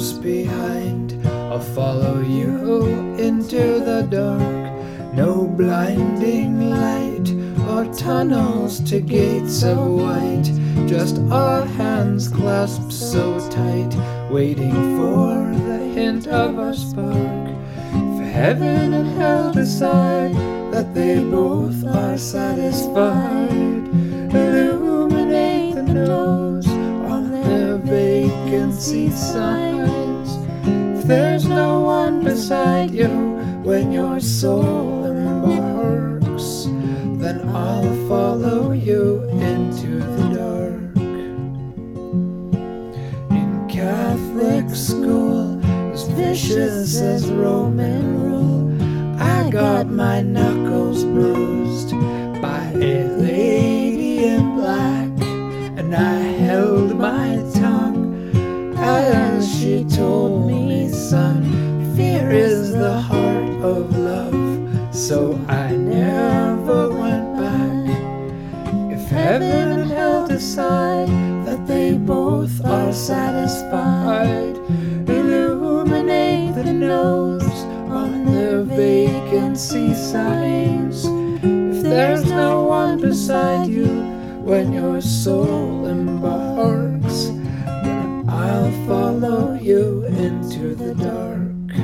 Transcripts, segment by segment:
close behind. I'll follow you into the dark. No blinding light or tunnels to gates of white, just our hands clasped so tight, waiting for the hint of a spark. For heaven and hell decide that they both are satisfied. Illuminate the nose on their vacancy signs. If there's no one beside you when your soul embarks, then I'll follow you into the dark. In Catholic school, as vicious as Roman rule, I got my knuckles bruised by a lady in black, and I held my tongue as she told me, son, fear is the heart of love. So I never went back. If heaven and hell decide that they both are satisfied, illuminate the nose on their vacancy signs. If there's no one beside you when your soul embarks, then I'll follow you into the dark.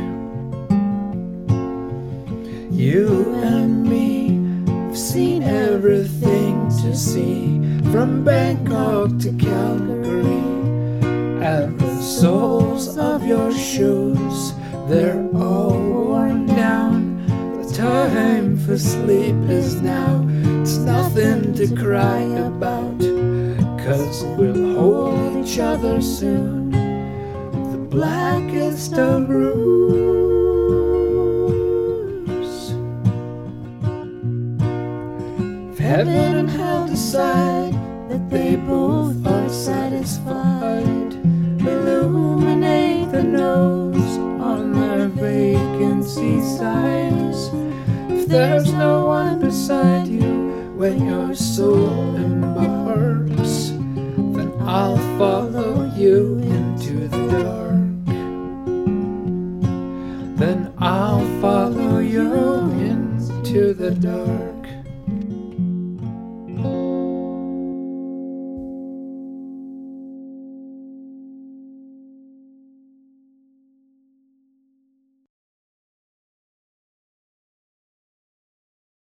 You and me have seen everything to see, from Bangkok to Calgary, and the soles of your shoes, they're all worn down. The time for sleep is now. It's nothing to cry about, 'cause we'll hold each other soon. The blackest of rooms. Heaven and hell decide that they both are satisfied. Illuminate the nose on their vacancy signs. If there's no one beside you when your soul embarks, then I'll follow you into the dark. Then I'll follow you into the dark.